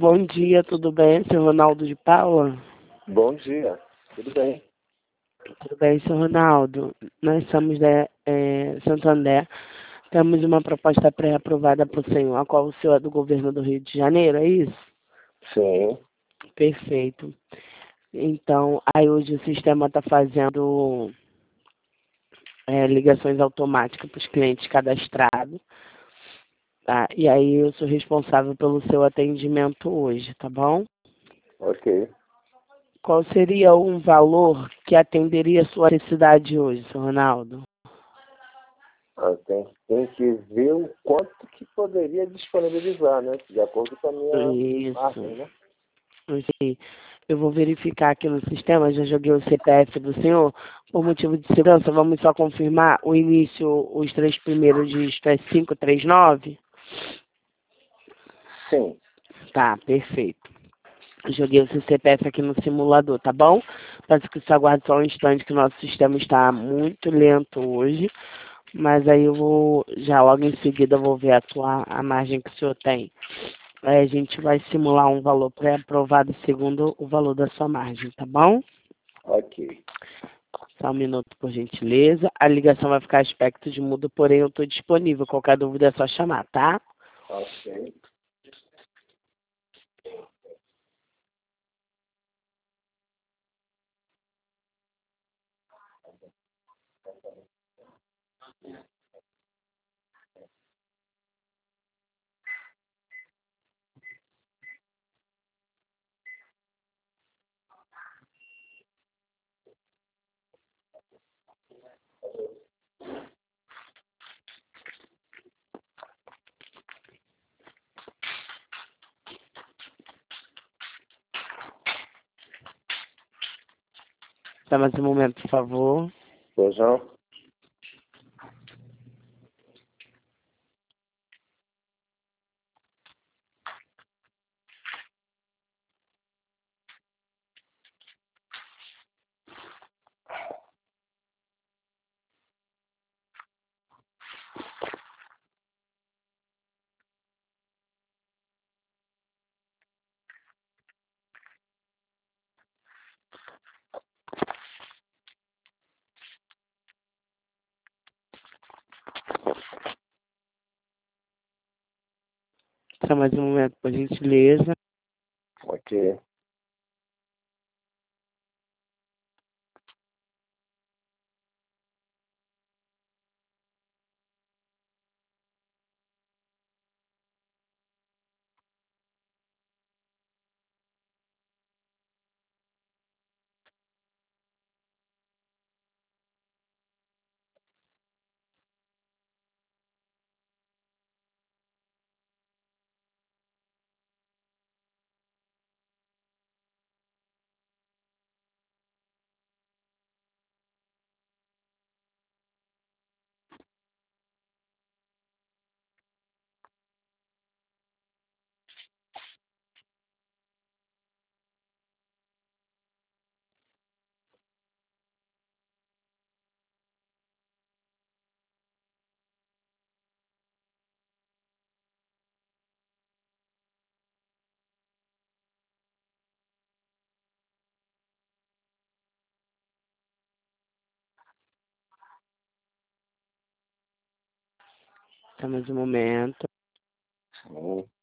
Bom dia, tudo bem, seu Ronaldo de Paula? Bom dia, tudo bem? Tudo bem, seu Ronaldo? Nós somos da Santander. Temos uma proposta pré-aprovada para o senhor, a qual o senhor é do governo do Rio de Janeiro, é isso? Sim, Perfeito. Então, aí hoje o sistema está fazendo ligações automáticas para os clientes cadastrados, tá? E aí eu sou responsável pelo seu atendimento hoje, tá bom? ok. Qual seria um valor que atenderia a sua necessidade hoje, seu Ronaldo? Tem que ver o quanto que poderia disponibilizar, né? De acordo com a minha margem, Isso. né? Ok. Eu vou verificar aqui no sistema, já joguei o CPF do senhor. Por motivo de segurança, vamos só confirmar o início, os três primeiros dígitos é 539. Sim, Tá, perfeito. Joguei o seu CPF aqui no simulador, tá bom? Peço que você aguarde só um instante, que o nosso sistema está muito lento hoje. Mas aí eu vou, já logo em seguida, eu vou ver a margem que o senhor tem. Aí a gente vai simular um valor pré-aprovado segundo o valor da sua margem, tá bom? ok. Só um minuto, por gentileza. A ligação vai ficar aspecto de mudo, porém eu estou disponível. Qualquer dúvida é só chamar, tá? Ok. Só mais um momento, por favor. Beijão. Só mais um momento, por gentileza. Ok. Só mais um momento. Sim.